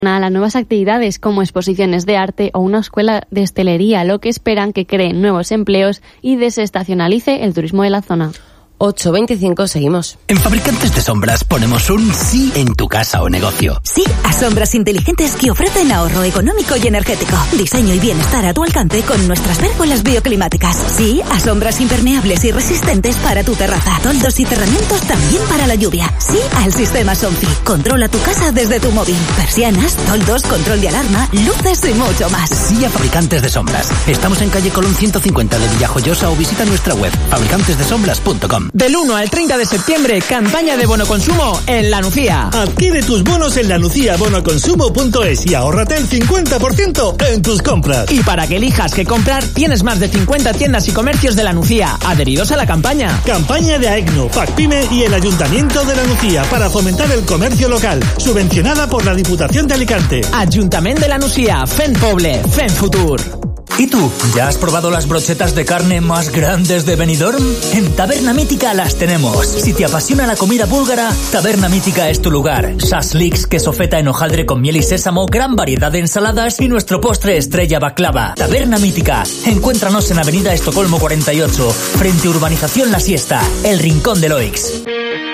a las nuevas actividades como exposiciones de arte o una escuela de hostelería, lo que esperan que creen nuevos empleos y desestacionalice el turismo de la zona. 8:25, seguimos. En Fabricantes de Sombras ponemos un sí en tu casa o negocio. Sí a sombras inteligentes que ofrecen ahorro económico y energético. Diseño y bienestar a tu alcance con nuestras pérgolas bioclimáticas. Sí a sombras impermeables y resistentes para tu terraza. Toldos y cerramientos también para la lluvia. Sí al sistema Somfy. Controla tu casa desde tu móvil. Persianas, toldos, control de alarma, luces y mucho más. Sí a Fabricantes de Sombras. Estamos en calle Colón 150 de Villajoyosa o visita nuestra web fabricantesdesombras.com. Del 1 al 30 de septiembre, campaña de bono consumo en La Nucía. Adquiere tus bonos en lanuciabonoconsumo.es y ahórrate el 50% en tus compras. Y para que elijas qué comprar, tienes más de 50 tiendas y comercios de La Nucía adheridos a la campaña. Campaña de AECNO, PACPYME y el Ayuntamiento de La Nucía para fomentar el comercio local, subvencionada por la Diputación de Alicante. Ayuntamiento de La Nucía, Fent Poble, Fent Futur. ¿Y tú? ¿Ya has probado las brochetas de carne más grandes de Benidorm? En Taberna Mítica las tenemos. Si te apasiona la comida búlgara, Taberna Mítica es tu lugar. Shashliks, queso feta en hojaldre con miel y sésamo, gran variedad de ensaladas y nuestro postre estrella baklava. Taberna Mítica. Encuéntranos en Avenida Estocolmo 48, frente a Urbanización La Siesta, el Rincón de Loix.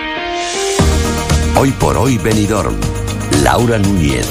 Hoy por hoy Benidorm. Laura Núñez.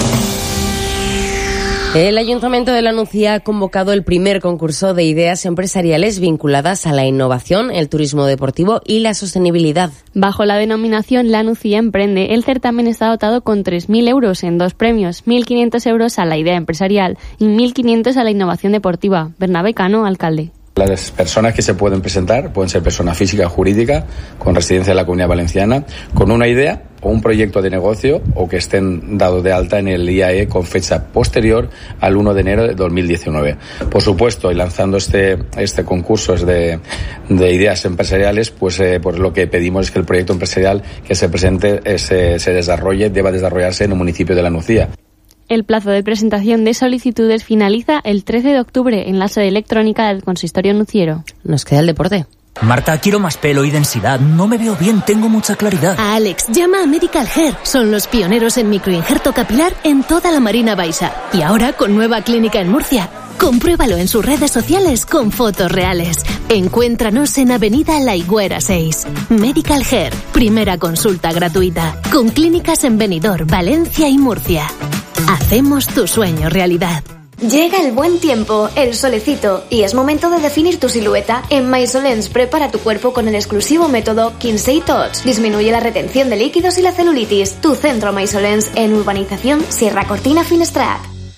El Ayuntamiento de La Nucía ha convocado el primer concurso de ideas empresariales vinculadas a la innovación, el turismo deportivo y la sostenibilidad. Bajo la denominación La Nucía Emprende, el certamen está dotado con 3.000 euros en dos premios, 1.500 euros a la idea empresarial y 1.500 a la innovación deportiva. Bernabé Cano, alcalde. Las personas que se pueden presentar pueden ser personas físicas, jurídicas, con residencia en la Comunidad Valenciana, con una idea o un proyecto de negocio o que estén dados de alta en el IAE con fecha posterior al 1 de enero de 2019. Por supuesto, y lanzando este concurso de ideas empresariales, pues lo que pedimos es que el proyecto empresarial que se presente deba desarrollarse en el municipio de La Nucía. El plazo de presentación de solicitudes finaliza el 13 de octubre en la sede electrónica del Consistorio Nuciero. Nos queda el deporte. Marta, quiero más pelo y densidad. No me veo bien, tengo mucha claridad. A Alex, llama a Medical Hair. Son los pioneros en microinjerto capilar en toda la Marina Baixa. Y ahora con nueva clínica en Murcia. Compruébalo en sus redes sociales con fotos reales. Encuéntranos en Avenida La Higuera 6. Medical Hair, primera consulta gratuita. Con clínicas en Benidorm, Valencia y Murcia. Hacemos tu sueño realidad. Llega el buen tiempo, el solecito, y es momento de definir tu silueta. En Maisolens prepara tu cuerpo con el exclusivo método Kinsey Touch. Disminuye la retención de líquidos y la celulitis. Tu centro Maisolens en Urbanización Sierra Cortina Finestrat.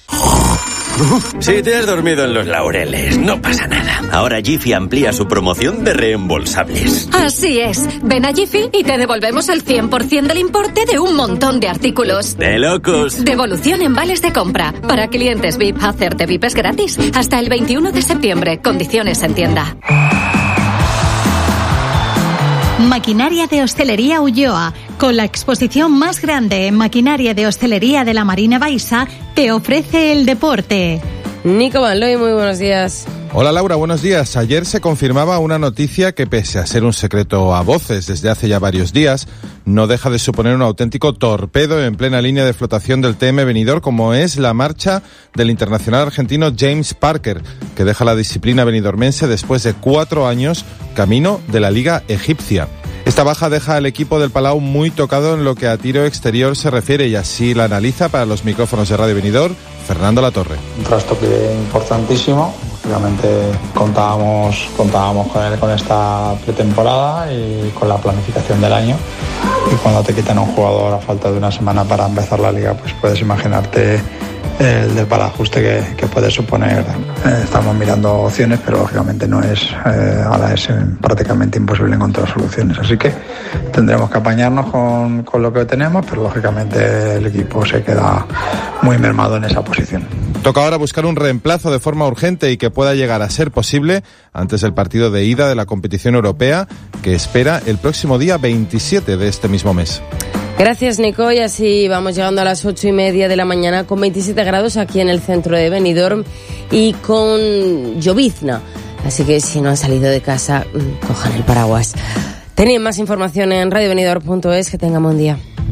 Si te has dormido en los laureles, no pasa nada. Ahora Jiffy amplía su promoción de reembolsables. Así es. Ven a Jiffy y te devolvemos el 100% del importe de un montón de artículos. ¡De locos! Devolución en vales de compra. Para clientes VIP, hacerte VIP es gratis. Hasta el 21 de septiembre. Condiciones en tienda. Maquinaria de Hostelería Ulloa, con la exposición más grande en maquinaria de hostelería de la Marina Baixa, te ofrece el deporte. Nico Banloy, muy buenos días. Hola Laura, buenos días. Ayer se confirmaba una noticia que, pese a ser un secreto a voces desde hace ya varios días, no deja de suponer un auténtico torpedo en plena línea de flotación del TM Benidorm, como es la marcha del internacional argentino James Parker, que deja la disciplina benidormense después de 4 años camino de la Liga Egipcia. Esta baja deja al equipo del Palau muy tocado en lo que a tiro exterior se refiere, y así la analiza para los micrófonos de Radio Benidorm Fernando Latorre. Un trastoque importantísimo. Obviamente contábamos con él con esta pretemporada y con la planificación del año. Y cuando te quitan a un jugador a falta de una semana para empezar la liga, pues puedes imaginarte el desbarajuste que puede suponer. Estamos mirando opciones, pero lógicamente no es, ahora es prácticamente imposible encontrar soluciones. Así que tendremos que apañarnos con lo que tenemos, pero lógicamente el equipo se queda muy mermado en esa posición. Toca ahora buscar un reemplazo de forma urgente y que pueda llegar a ser posible antes del partido de ida de la competición europea, que espera el próximo día 27 de este mismo mes. Gracias, Nico, y así vamos llegando a las 8:30 de la mañana con 27 grados aquí en el centro de Benidorm y con llovizna. Así que si no han salido de casa, cojan el paraguas. Tenéis más información en radiobenidorm.es. Que tengan buen día.